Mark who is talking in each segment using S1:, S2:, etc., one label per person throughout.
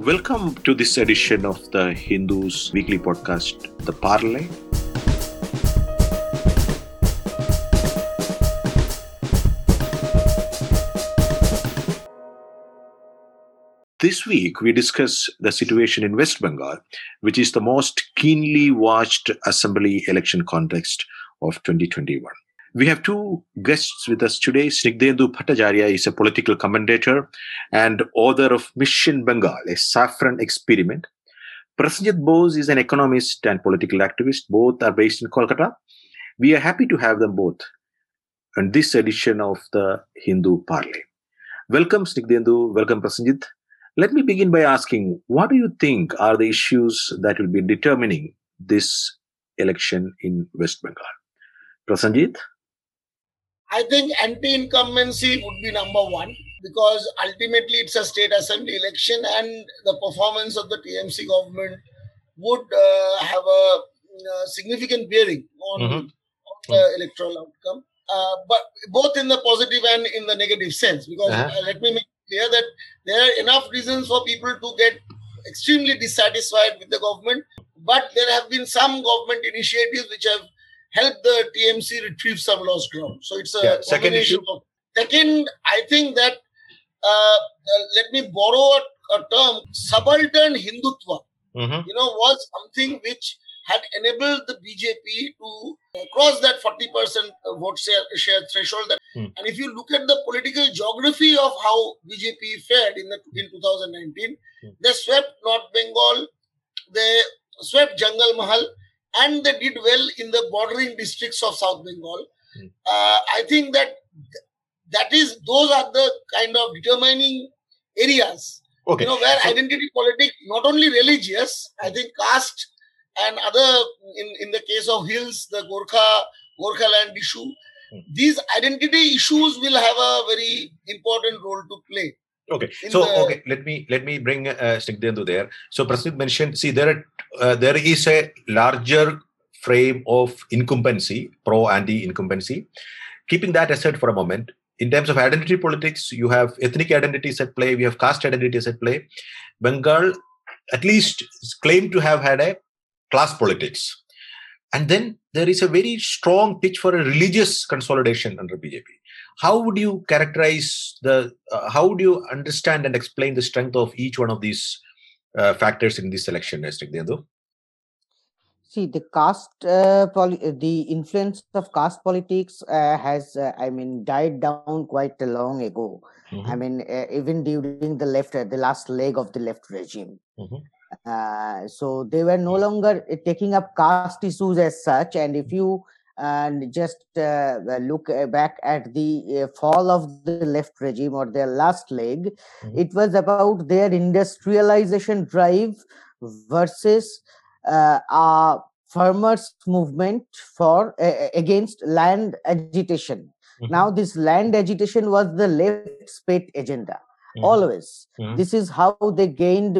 S1: Welcome to this edition of the Hindu's weekly podcast, The Parlay. This week, we discuss the situation in West Bengal, which is the most keenly watched assembly election context of 2021. We have two guests with us today. Snigdhendu Bhattacharya is a political commentator and author of Mission Bengal, a saffron experiment. Prasenjit Bose is an economist and political activist. Both are based in Kolkata. We are happy to have them both on this edition of the Hindu Parlay. Welcome, Snigdhendu. Welcome, Prasenjit. Let me begin by asking, what do you think are the issues that will be determining this election in West Bengal? Prasenjit?
S2: I think anti-incumbency would be number one because ultimately it's a state assembly election and the performance of the TMC government would have a significant bearing on the electoral outcome, but both in the positive and in the negative sense. Because let me make it clear that there are enough reasons for people to get extremely dissatisfied with the government, but there have been some government initiatives which have help the TMC retrieve some lost ground. So it's a
S1: second issue.
S2: Second, I think that let me borrow a term, subaltern Hindutva. Was something which had enabled the BJP to cross that 40% vote share threshold. And if you look at the political geography of how BJP fared in 2019, they swept North Bengal, they swept Jangal Mahal, and they did well in the bordering districts of South Bengal. I think that those are the kind of determining areas. Where identity politics, not only religious, I think caste and other, in the case of hills, the Gorkhaland issue, these identity issues will have a very important role to play.
S1: Let me bring Snigdhendu there. So Prasenjit mentioned, there is a larger frame of incumbency, pro-anti-incumbency. Keeping that aside for a moment, in terms of identity politics, you have ethnic identities at play, we have caste identities at play. Bengal at least claimed to have had a class politics. And then there is a very strong pitch for a religious consolidation under BJP. How would you characterize how would you understand and explain the strength of each one of these factors in this election, Snigdhendu?
S3: See, the influence of caste politics has, died down quite long ago. Even during the last leg of the left regime. So they were no longer taking up caste issues as such. And if you just look back at the fall of the left regime or their last leg, it was about their industrialization drive versus a farmers movement against land agitation. Now this land agitation was the left's pet agenda. Always. This is how they gains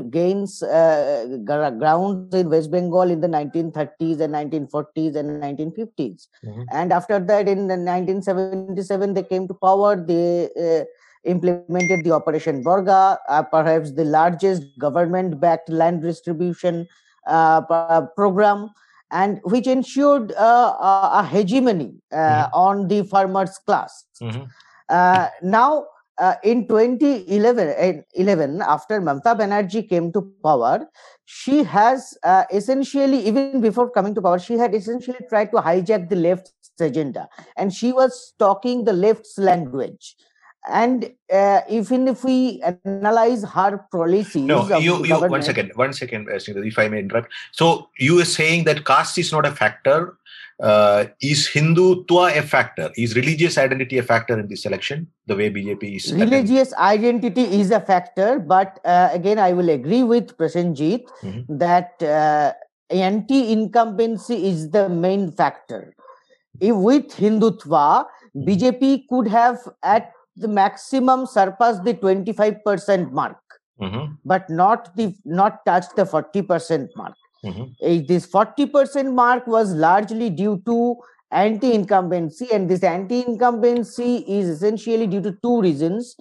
S3: ground in West Bengal in the 1930s and 1940s and 1950s. And after that, in 1977, they came to power. They implemented the Operation Borga, perhaps the largest government-backed land distribution program, and which ensured a hegemony on the farmers' class. Now, in 2011, after Mamata Banerjee came to power, she has essentially, even before coming to power, she had essentially tried to hijack the left's agenda, and she was talking the left's language. And even if we analyze her policies,
S1: one second, if I may interrupt. So you are saying that caste is not a factor. Is Hindutva a factor? Is religious identity a factor in this election? The way BJP is
S3: religious identity is a factor, but again, I will agree with Prasenjit that anti-incumbency is the main factor. With Hindutva, BJP could have at the maximum surpassed the 25% mark, but not touch the 40% mark. This 40% mark was largely due to anti-incumbency, and this anti-incumbency is essentially due to two reasons.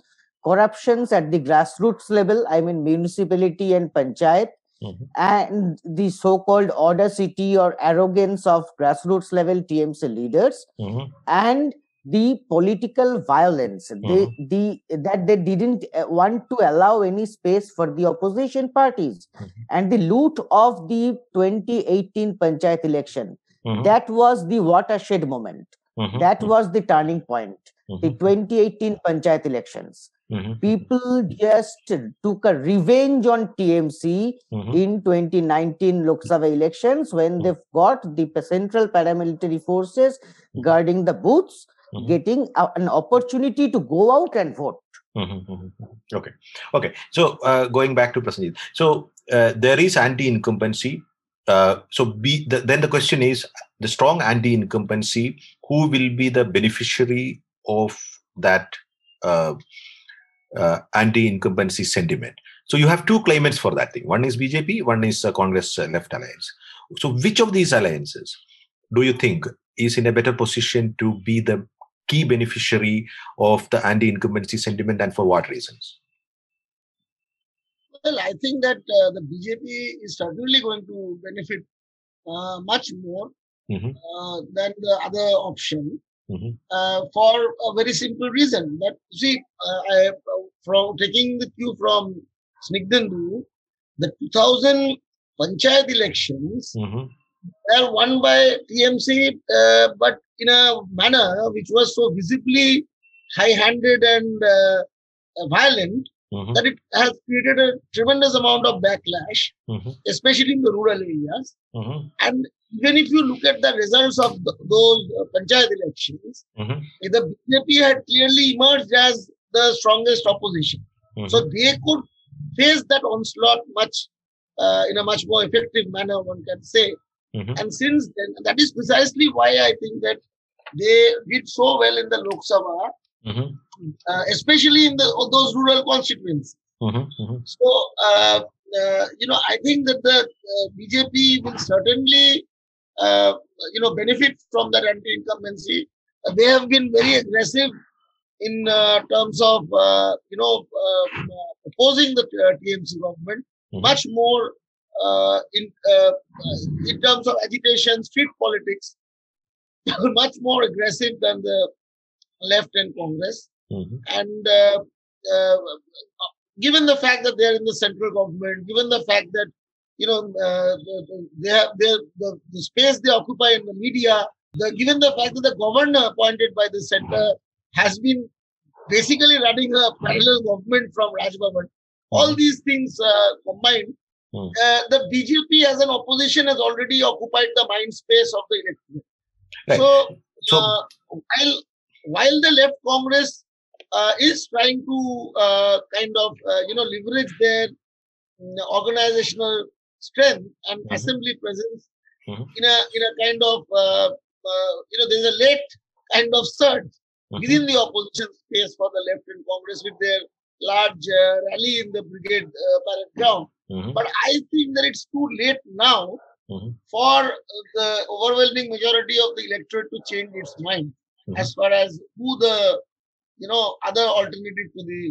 S3: corruptions at the grassroots level, I mean municipality and panchayat, and the so-called audacity or arrogance of grassroots level TMC leaders, and the political violence, that they didn't want to allow any space for the opposition parties, and the loot of the 2018 panchayat election. That was the watershed moment. That was the turning point. The 2018 panchayat elections. People just took a revenge on TMC in 2019 Lok Sabha elections, when they got the central paramilitary forces guarding the booths, getting an opportunity to go out and vote.
S1: Okay. So going back to Prasenjit, so there is anti-incumbency. Then the question is, the strong anti-incumbency, who will be the beneficiary of that anti-incumbency sentiment? So you have two claimants for that thing. One is BJP, one is Congress Left Alliance. So which of these alliances do you think is in a better position to be the key beneficiary of the anti-incumbency sentiment, and for what reasons?
S2: Well, I think that the BJP is certainly going to benefit much more than the other option, for a very simple reason. That, see, from taking the cue from Snigdhandu, the 2000 panchayat elections were won by TMC, but in a manner which was so visibly high-handed and violent, that it has created a tremendous amount of backlash, especially in the rural areas. And even if you look at the results of those panchayat elections, the BJP had clearly emerged as the strongest opposition. So they could face that onslaught in a much more effective manner, one can say. And since then, that is precisely why I think that they did so well in the Lok Sabha, especially in those rural constituencies. So, I think that the BJP will certainly, benefit from that anti-incumbency. They have been very aggressive in terms of, opposing the TMC government, much more in terms of agitation, street politics, much more aggressive than the left and Congress. And given the fact that they are in the central government, given the fact that they have the space they occupy in the media, given the fact that the governor appointed by the center has been basically running a parallel government from Raj Bhavan, all these things combined, the BJP as an opposition has already occupied the mind space of the electorate. Right. So while the left Congress is trying to leverage their organizational strength and assembly presence in a kind of there's a late kind of surge within the opposition space for the left and Congress with their large rally in the brigade parade ground. But I think that it's too late now for the overwhelming majority of the electorate to change its mind as far as who the other alternative to the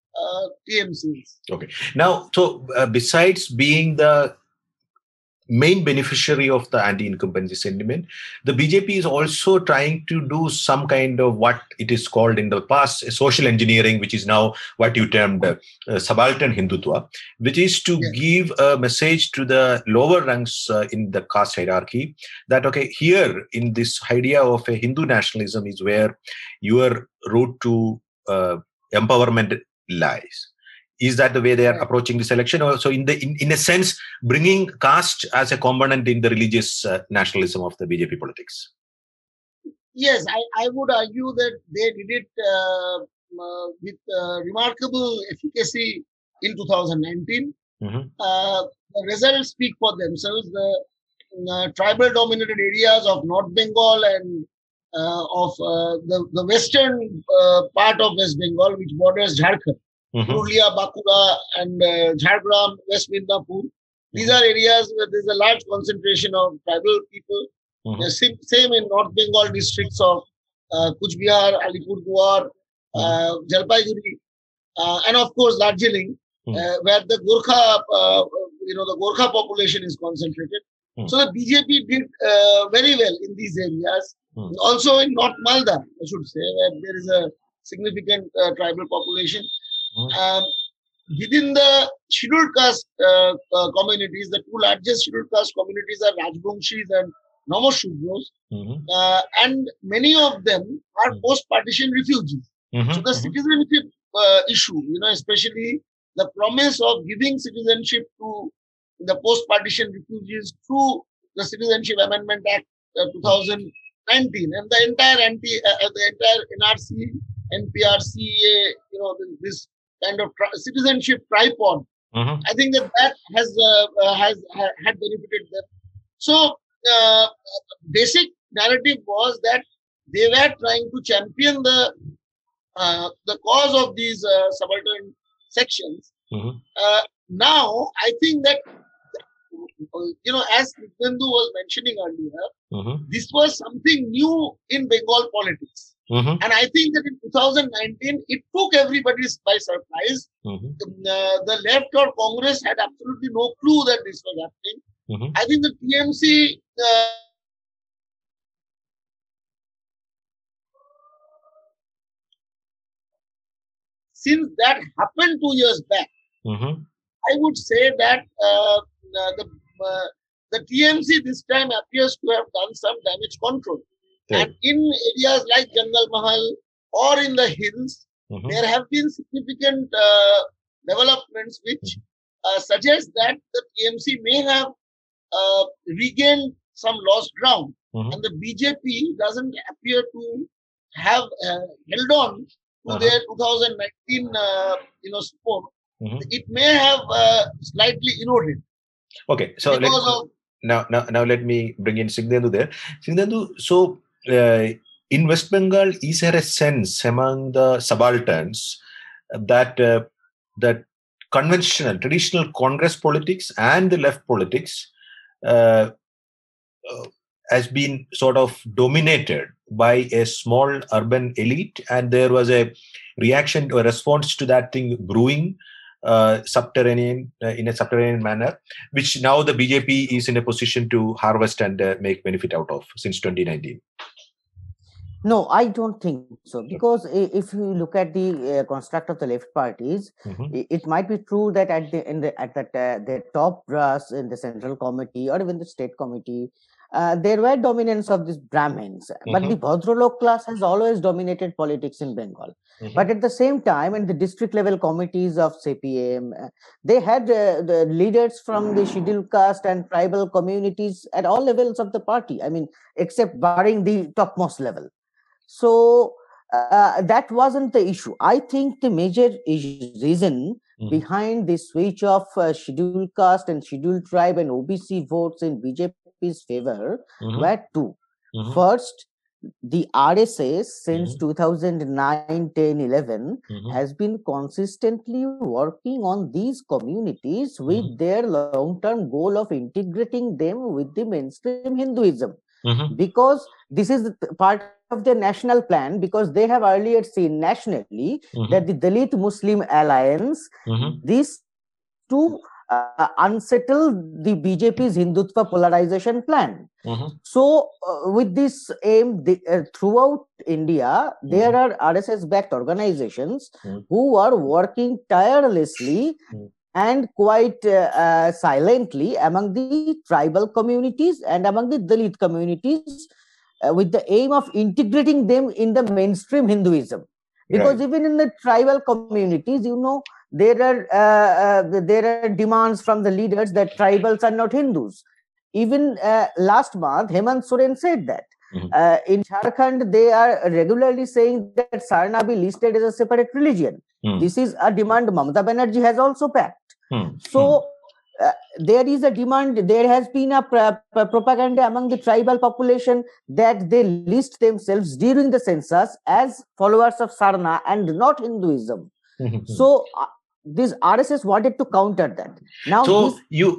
S2: TMC is.
S1: Okay. Now, so besides being the main beneficiary of the anti-incumbency sentiment, the BJP is also trying to do some kind of what it is called in the past social engineering, which is now what you termed subaltern Hindutva, which is to give a message to the lower ranks in the caste hierarchy that, okay, here in this idea of a Hindu nationalism is where your route to empowerment lies. Is that the way they are approaching this election? Also, in a sense, bringing caste as a component in the religious nationalism of the BJP politics?
S2: Yes, I would argue that they did it with remarkable efficacy in 2019. The results speak for themselves. The tribal-dominated areas of North Bengal and of the western part of West Bengal, which borders Jharkhand, Purulia, Bankura, and Jhargram, West Midnapur. These are areas where there's a large concentration of tribal people. Same in North Bengal districts of Kuch Bihar, Alipurduar, Jalpaiguri. and of course Darjeeling, where the the Gorkha population is concentrated. So the BJP did very well in these areas. Also in North Malda, I should say, where there is a significant tribal population. Within the scheduled caste communities, the two largest scheduled caste communities are Rajbongshis and Namashudros, and many of them are post-partition refugees. So the citizenship issue, especially the promise of giving citizenship to the post-partition refugees through the Citizenship Amendment Act 2019, and the entire NRC, NPRC, this kind of citizenship tripod. I think that has had benefited them. So basic narrative was that they were trying to champion the cause of these subaltern sections. Now, I think that, as Nithendu was mentioning earlier, this was something new in Bengal politics. And I think that in 2019, it took everybody by surprise. The left or Congress had absolutely no clue that this was happening. I think the TMC since that happened 2 years back, I would say that the TMC this time appears to have done some damage control. And in areas like Jangal Mahal or in the hills, there have been significant developments which suggest that the TMC may have regained some lost ground. And the BJP doesn't appear to have held on to their 2019 support. It may have slightly eroded.
S1: Okay, so now let me bring in Singhendu there. Singhendu, so in West Bengal, is there a sense among the subalterns that that conventional, traditional Congress politics and the left politics has been sort of dominated by a small urban elite, and there was a reaction or response to that thing brewing subterranean in a subterranean manner, which now the BJP is in a position to harvest and make benefit out of since 2019?
S3: No, I don't think so. Because if you look at the construct of the left parties, it might be true that at the top brass in the central committee or even the state committee, there were dominance of these Brahmins. But the Bhadralok class has always dominated politics in Bengal. But at the same time, in the district level committees of CPM, they had the leaders from the scheduled caste and tribal communities at all levels of the party. I mean, except barring the topmost level. So that wasn't the issue. I think the major reason behind the switch of scheduled caste and scheduled tribe and OBC votes in BJP's favor were two. First, the RSS since 2009, 10, 11 has been consistently working on these communities with their long-term goal of integrating them with the mainstream Hinduism. Because this is part of their national plan, because they have earlier seen nationally that the Dalit Muslim alliance, these two unsettle the BJP's Hindutva polarization plan. So with this aim, throughout India, there are RSS-backed organizations who are working tirelessly and quite silently among the tribal communities and among the Dalit communities with the aim of integrating them in the mainstream Hinduism. Because even in the tribal communities, there are demands from the leaders that tribals are not Hindus. Even last month, Hemant Soren said that. In Jharkhand, they are regularly saying that Sarna be listed as a separate religion. This is a demand Mamata Banerjee has also backed. So there is a demand, there has been a propaganda among the tribal population that they list themselves during the census as followers of Sarna and not Hinduism. So this RSS wanted to counter that. Now,
S1: so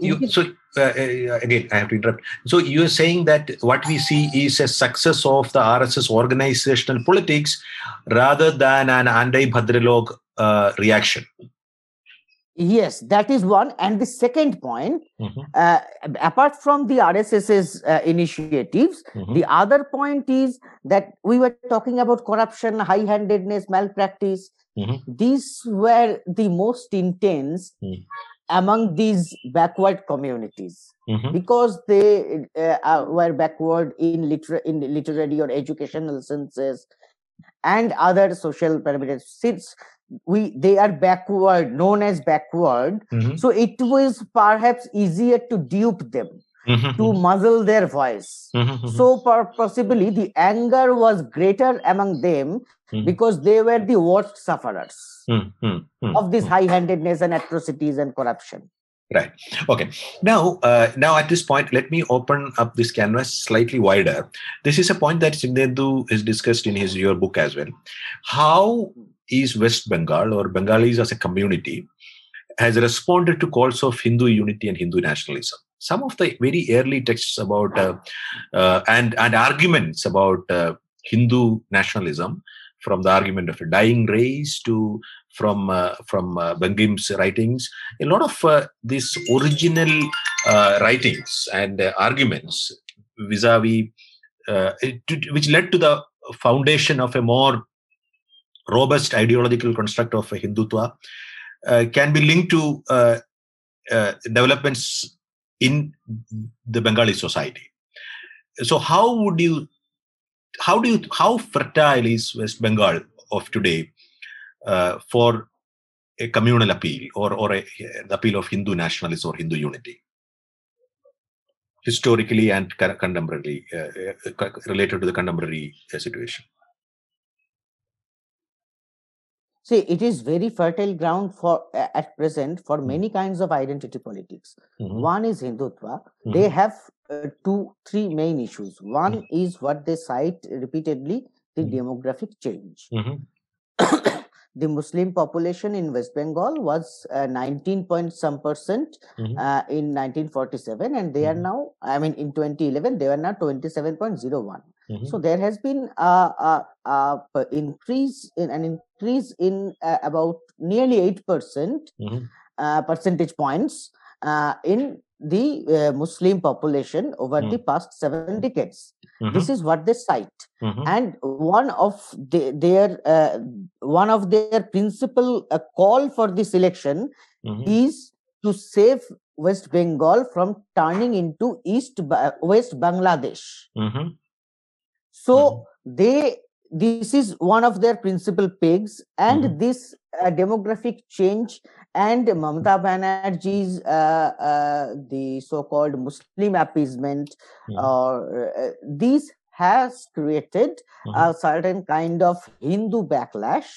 S1: again, I have to interrupt. So you are saying that what we see is a success of the RSS organizational politics rather than an anti-Bhadralok reaction.
S3: Yes, that is one. And the second point, apart from the RSS's initiatives, the other point is that we were talking about corruption, high-handedness, malpractice. These were the most intense among these backward communities because they were backward in literary or educational senses and other social parameters. Since they are backward, known as backward, so it was perhaps easier to dupe them, to muzzle their voice. So possibly the anger was greater among them because they were the worst sufferers of this high-handedness and atrocities and corruption.
S1: Right. Okay. Now at this point, let me open up this canvas slightly wider. This is a point that Sindhendu has discussed in your book as well. How is West Bengal, or Bengalis as a community, has responded to calls of Hindu unity and Hindu nationalism? Some of the very early texts about and arguments about Hindu nationalism, from the argument of a dying race to from Bangim's writings, a lot of these original writings and arguments vis-a-vis, which led to the foundation of a more robust ideological construct of Hindutva, can be linked to developments in the Bengali society. So how fertile is West Bengal of today for a communal appeal or the appeal of Hindu nationalism or Hindu unity, historically and contemporarily, related to the contemporary situation?
S3: See, it is very fertile ground for at present for many kinds of identity politics. One is Hindutva. They have three main issues. One is what they cite repeatedly, the demographic change. The Muslim population in West Bengal was 19-point-some% in 1947, and they are now, in 2011, they are now 27.01. So there has been an increase in about nearly 8% percentage points in the Muslim population over the past 7 decades. This is what they cite, and one of their principal call for this election is to save West Bengal from turning into West Bangladesh. So this is one of their principal pegs, and this demographic change and Mamata Banerjee's the so-called Muslim appeasement, this has created a certain kind of Hindu backlash,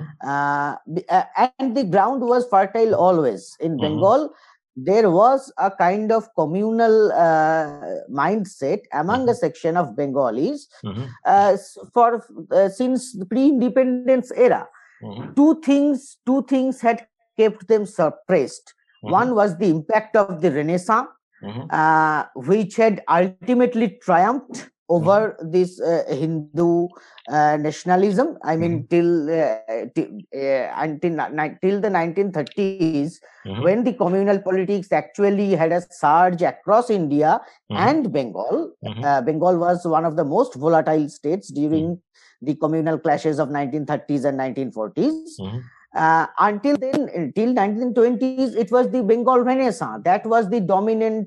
S3: and the ground was fertile always in Bengal. There was a kind of communal mindset among a section of Bengalis since the pre-independence era. Two things had kept them suppressed. One was the impact of the Renaissance, which had ultimately triumphed over this Hindu nationalism. Till the 1930s, when the communal politics actually had a surge across India and Bengal. Bengal was one of the most volatile states during the communal clashes of 1930s and 1940s. Until then, till 1920s, it was the Bengal Renaissance. That was the dominant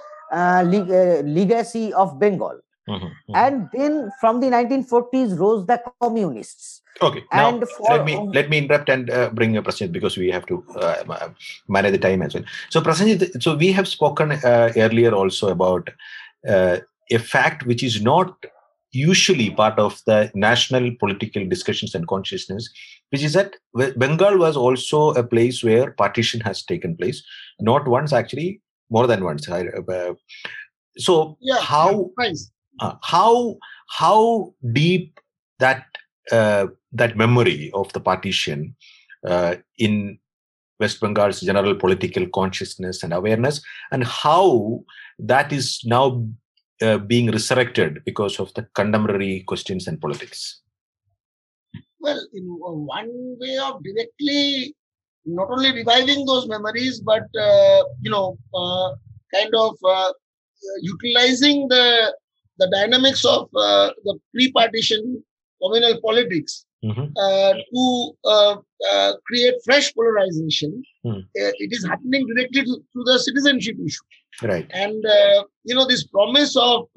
S3: legacy of Bengal. And then from the 1940s rose the communists.
S1: Okay, now let me interrupt and bring a Prasenjit, because we have to manage the time as well. So Prasenjit, so we have spoken earlier also about a fact which is not usually part of the national political discussions and consciousness, which is that Bengal was also a place where partition has taken place, not once, actually more than once. So yeah, how deep that memory of the partition in West Bengal's general political consciousness and awareness, and how that is now being resurrected because of the contemporary questions and politics?
S2: Well, in one way of directly not only reviving those memories, but kind of utilizing the dynamics of the pre-partition communal politics to create fresh polarization. It is happening directly to the citizenship issue,
S1: right?
S2: And this promise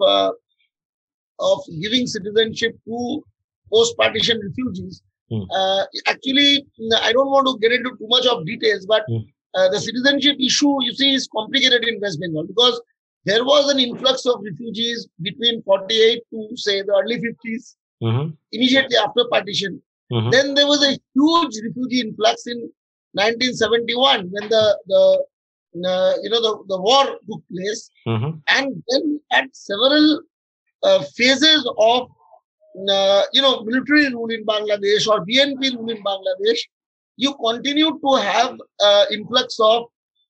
S2: of giving citizenship to post-partition refugees. Actually, I don't want to get into too much of details, but the citizenship issue, you see, is complicated in West Bengal because there was an influx of refugees between 48 to, say, the early 50s, immediately after partition. Then there was a huge refugee influx in 1971 when the war took place, and then at several phases of military rule in Bangladesh or BNP rule in Bangladesh, you continue to have influx of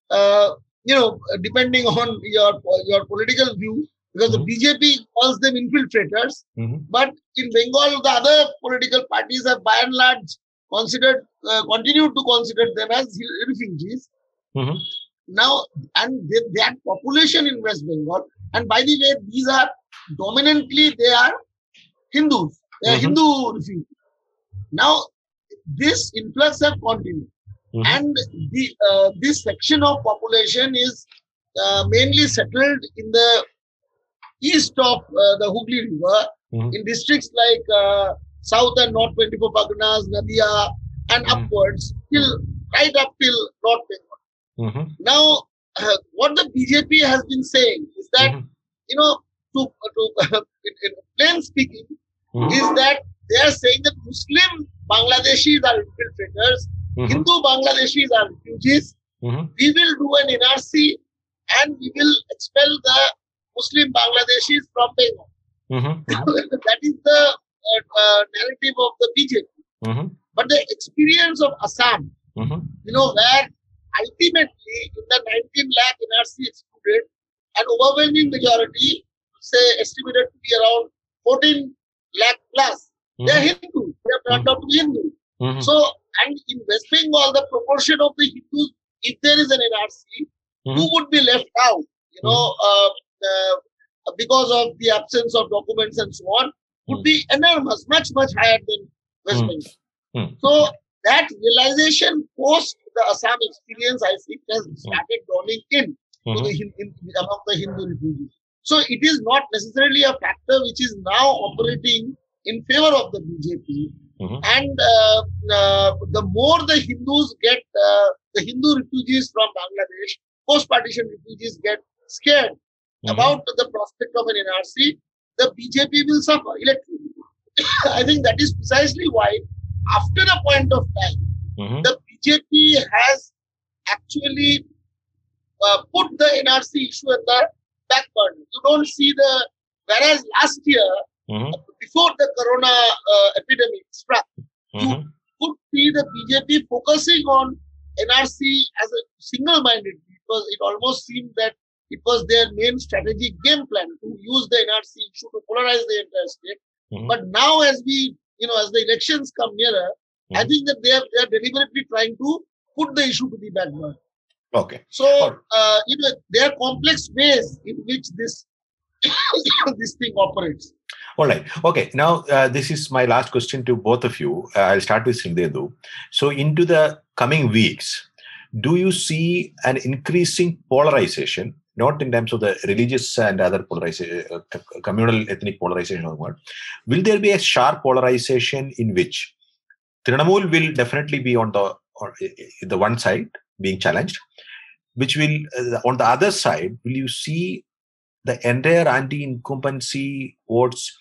S2: depending on your political view, because the BJP calls them infiltrators, but in Bengal the other political parties have by and large continued to consider them as refugees. Now, and that population in West Bengal, and by the way, these are dominantly they are Hindus. They are Hindu refugees. Now, this influx have continued, and this section of population is mainly settled in the east of the Hooghly River, in districts like South and North 24 Parganas, Nadia, and upwards, right up till North Bengal. Now, what the BJP has been saying is that, in plain speaking, is that they are saying that Muslim Bangladeshis are infiltrators, Hindu Bangladeshis are refugees. We will do an NRC and we will expel the Muslim Bangladeshis from Bengal. That is the narrative of the BJP. But the experience of Assam, where ultimately in the 19 lakh NRC excluded, an overwhelming majority, say estimated to be around 14 lakh plus, they are Hindu. They have turned out to be Hindu. So, and in West Bengal, the proportion of the Hindus, if there is an NRC, who would be left out, because of the absence of documents and so on, would be enormous, much, much higher than West Bengal. So, that realization post the Assam experience, I think, has started dawning in to among the Hindu refugees. So it is not necessarily a factor which is now operating in favor of the BJP. And the more the Hindus get, the Hindu refugees from Bangladesh, post-partition refugees get scared about the prospect of an NRC, the BJP will suffer electorally. I think that is precisely why, after a point of time, the BJP has actually put the NRC issue at the back burner. You don't see whereas last year, before the corona epidemic struck, you could see the BJP focusing on NRC as a single-minded, because it almost seemed that it was their main strategic game plan to use the NRC issue to polarize the entire state. But now, as as the elections come nearer, I think that they are deliberately trying to put the issue to the back burner.
S1: Okay.
S2: So, there are complex ways in which this thing operates.
S1: All right. Okay. Now, this is my last question to both of you. I'll start with Srindedu. So, into the coming weeks, do you see an increasing polarization, not in terms of the religious and other polarization, communal ethnic polarization or what? Will there be a sharp polarization in which Trinamool will definitely be on the one side being challenged, which will, on the other side, will you see the entire anti-incumbency votes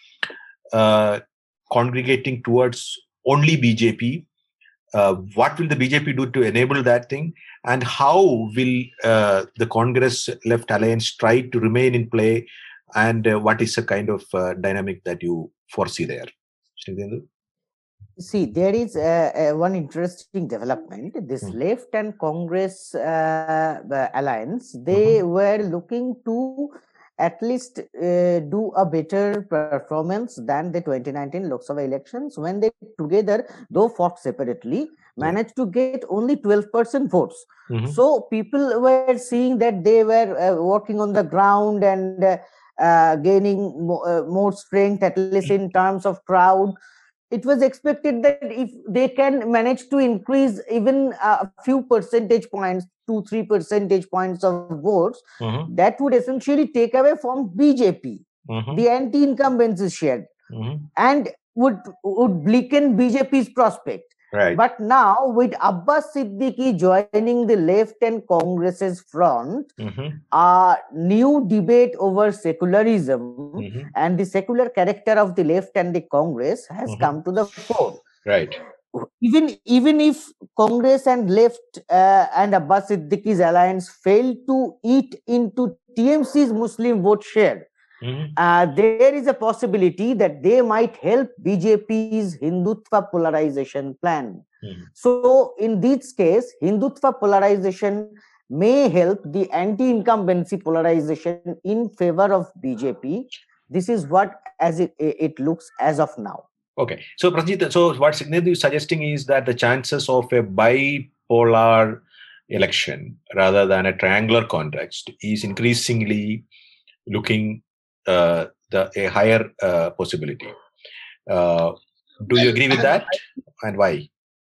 S1: congregating towards only BJP? What will the BJP do to enable that thing? And how will the Congress Left Alliance try to remain in play? And what is the kind of dynamic that you foresee there? Srindedu?
S3: See, there is one interesting development. This Left and Congress alliance, they were looking to at least do a better performance than the 2019 Lok Sabha elections, when they together, though fought separately, managed to get only 12% votes. So people were seeing that they were working on the ground and gaining more strength, at least in terms of crowd. It was expected that if they can manage to increase even a few percentage points, 2-3 percentage points of votes, that would essentially take away from BJP the anti-incumbency share, and would weaken BJP's prospect.
S1: Right.
S3: But now, with Abbas Siddiqui joining the left and Congress's front, a new debate over secularism and the secular character of the left and the Congress has come to the fore.
S1: Right.
S3: Even if Congress and left and Abbas Siddiqui's alliance failed to eat into TMC's Muslim vote share, there is a possibility that they might help BJP's Hindutva polarization plan. So, in this case, Hindutva polarization may help the anti-incumbency polarization in favor of BJP. This is what it looks as of now.
S1: Okay. So, Prasenjit, so what Signet is suggesting is that the chances of a bipolar election rather than a triangular context is increasingly looking a higher possibility. Do you agree with that, and why?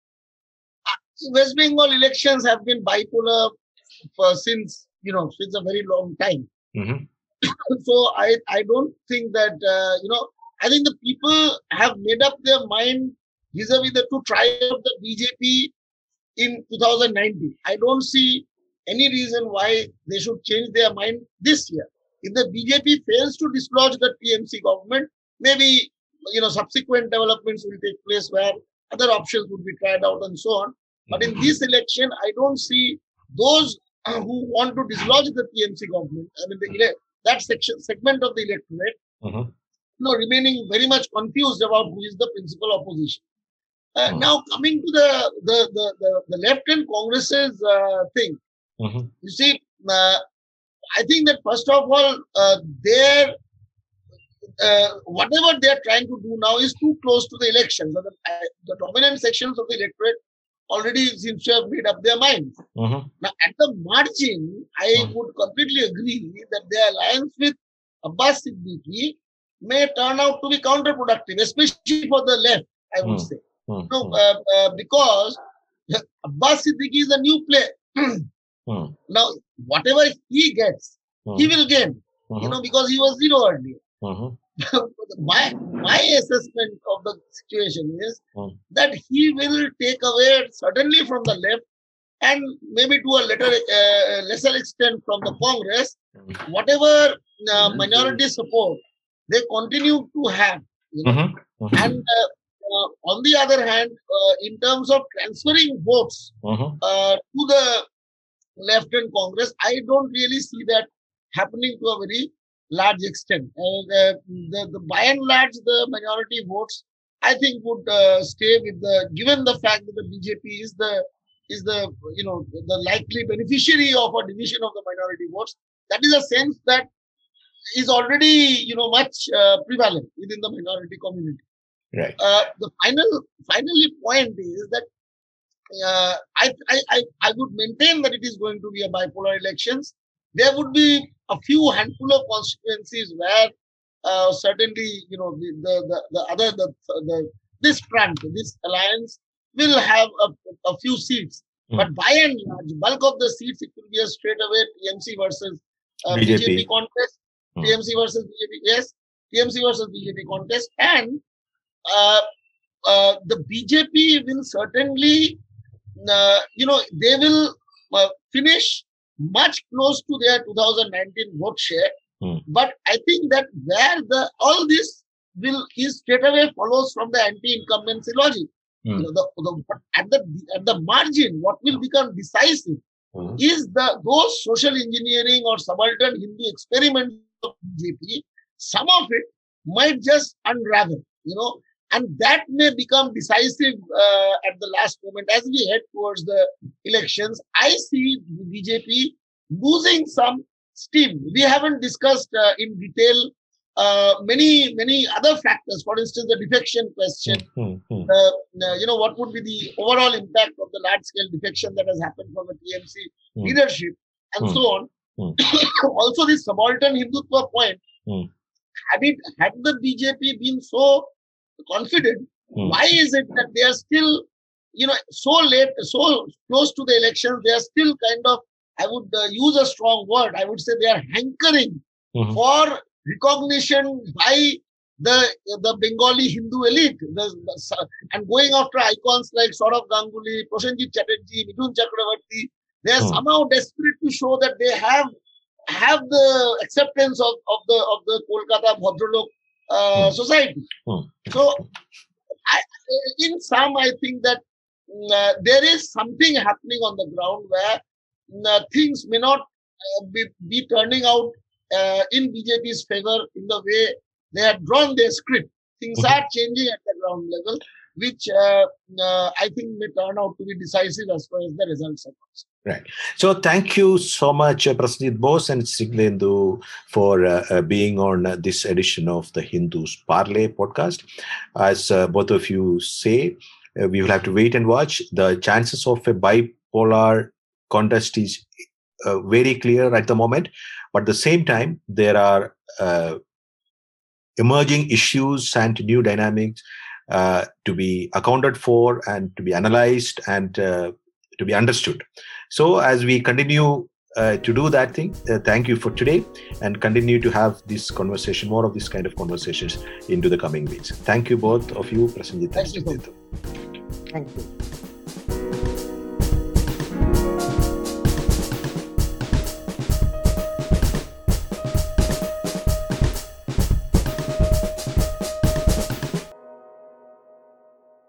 S2: West Bengal elections have been bipolar since a very long time. So I don't think that I think the people have made up their mind vis-a-vis the two trials of the BJP in 2019. I don't see any reason why they should change their mind this year. If the BJP fails to dislodge the TMC government, maybe subsequent developments will take place where other options would be tried out and so on. But in this election, I don't see those who want to dislodge the TMC government, I mean that segment of the electorate, remaining very much confused about who is the principal opposition. Now coming to the left and Congress's thing, you see, I think that first of all, whatever they are trying to do now is too close to the elections. The dominant sections of the electorate already seems to have made up their minds. Now, at the margin, I would completely agree that their alliance with Abbas Siddiqui may turn out to be counterproductive, especially for the left, I would say. Because Abbas Siddiqui is a new player. Now, whatever he gets, he will gain, because he was zero earlier. My assessment of the situation is that he will take away, certainly from the left, and maybe to a lesser extent from the Congress, whatever minority support they continue to have. And on the other hand, in terms of transferring votes to the left and Congress, I don't really see that happening to a very large extent. The by and large, the minority votes, I think, would stay with given the fact that the BJP is the likely beneficiary of a division of the minority votes. That is a sense that is already much prevalent within the minority community.
S1: Right.
S2: The finally point is that I would maintain that it is going to be a bipolar elections. There would be a few handful of constituencies where certainly this front, this alliance will have a few seats. But by and large, bulk of the seats, it will be a straightaway TMC versus BJP contest. TMC versus BJP, yes, TMC versus BJP contest, and the BJP will certainly, they will finish much close to their 2019 vote share. But I think that where all this is straight away follows from the anti-incumbency logic. At the margin, what will become decisive is those social engineering or subaltern Hindu experiments of BJP. Some of it might just unravel, and that may become decisive at the last moment as we head towards the elections. I see the BJP losing some steam. We haven't discussed in detail many other factors. For instance, the defection question. What would be the overall impact of the large-scale defection that has happened from the TMC leadership, and so on. Also, the subaltern Hindutva point. Had the BJP been so confident, why is it that they are still, so late, so close to the elections, they are still kind of, I would use a strong word, I would say they are hankering for recognition by the Bengali Hindu elite, and going after icons like Saurav Ganguly, Prosenjit Chatterjee, Mithun Chakravarti. They are somehow desperate to show that they have the acceptance of the Kolkata Bhadralok society. So, in sum, I think that there is something happening on the ground where things may not be turning out in BJP's favor in the way they have drawn their script. Things are changing at the ground level, which I think may turn out to be decisive as far as the results are concerned.
S1: Right. So thank you so much, Prasenjit Bose and Srikhendu, for being on this edition of the Hindus Parlay podcast. As both of you say, we will have to wait and watch. The chances of a bipolar contest is very clear at the moment. But at the same time, there are emerging issues and new dynamics to be accounted for and to be analyzed and to be understood. So as we continue to do that thing, thank you for today, and continue to have this conversation, more of this kind of conversations into the coming weeks. Thank you both of you, Prasenjit.
S2: Thank you.
S3: Thank you.